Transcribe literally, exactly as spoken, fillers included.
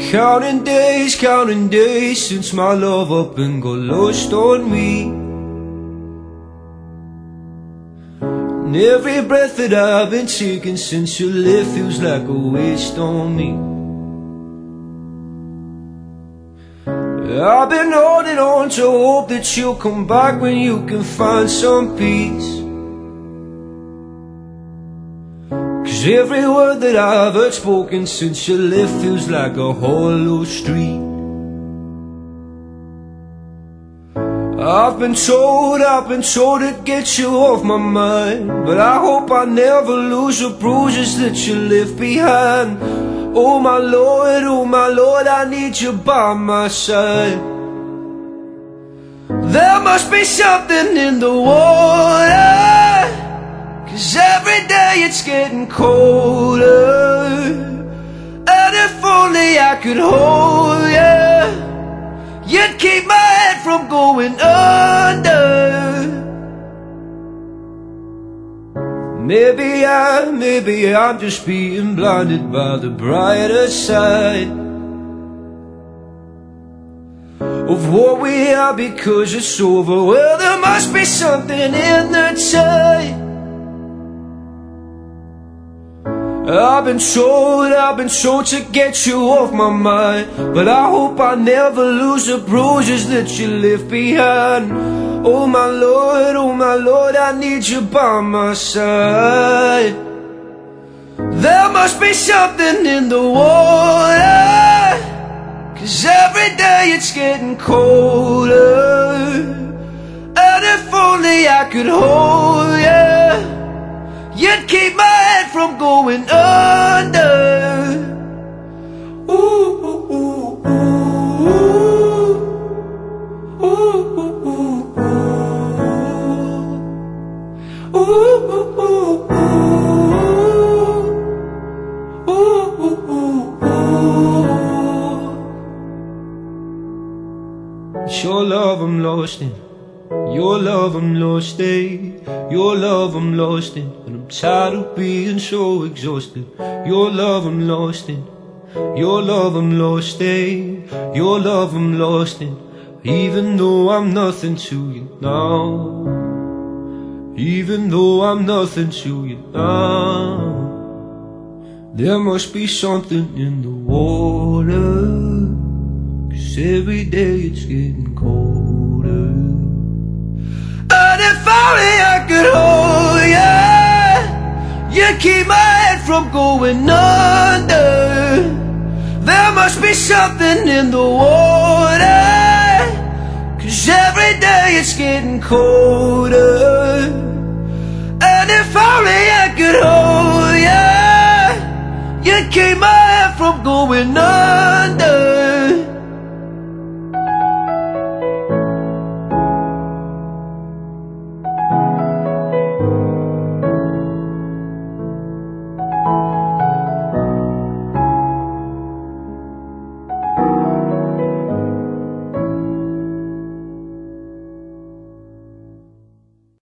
Counting days, counting days since my love up and got lost on me. And every breath that I've been taking since you left feels like a waste on me. I've been holding on to hope that you'll come back when you can find some peace. Cause every word that I've heard spoken since you left feels like a hollow street. I've been told, I've been told to get you off my mind, but I hope I never lose the bruises that you left behind. Oh my Lord, oh my Lord, I need you by my side. There must be something in the water, cause every day it's getting colder. And if only I could hold you, you'd keep my head from going under. Maybe I, maybe I'm just being blinded by the brighter side of what we are because it's over. Well, there must be something in the tide. I've been told, I've been told to get you off my mind, but I hope I never lose the bruises that you left behind. Oh my Lord, oh my Lord, I need you by my side. There must be something in the water, cause every day it's getting colder. And if only I could hold you, you'd keep my head from going under. Ooh, ooh, ooh, ooh, ooh, ooh, ooh, ooh, ooh, ooh, ooh, ooh. It's your love I'm lost in, your love I'm lost in, your love I'm lost in, and I'm tired of being so exhausted. Your love I'm lost in, your love I'm lost in, your love I'm lost in. Even though I'm nothing to you now, even though I'm nothing to you now, there must be something in the water, cause every day it's getting colder. And if only I could hold you, you'd keep my head from going under. There must be something in the water, cause every day it's getting colder. And if only I could hold you, you'd keep my head from going under.